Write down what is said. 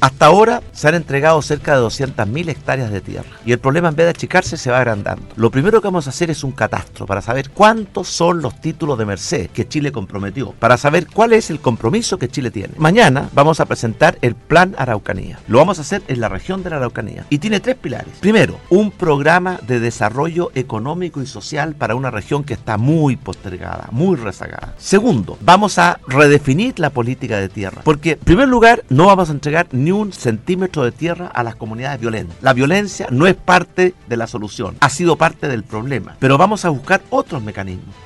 Hasta ahora se han entregado cerca de 200.000 hectáreas de tierra y el problema, en vez de achicarse, se va agrandando. Lo primero que vamos a hacer es un catastro para saber cuántos son los títulos de merced que Chile comprometió, para saber cuál es el compromiso que Chile tiene. Mañana vamos a presentar el Plan Araucanía. Lo vamos a hacer en la región de la Araucanía y tiene 3 pilares. Primero, un programa de desarrollo económico y social para una región que está muy postergada, muy rezagada. Segundo, vamos a redefinir la política de tierra, porque en primer lugar no vamos a entregar ni un centímetro de tierra a las comunidades violentas. La violencia no es parte de la solución, ha sido parte del problema, pero vamos a buscar otros mecanismos.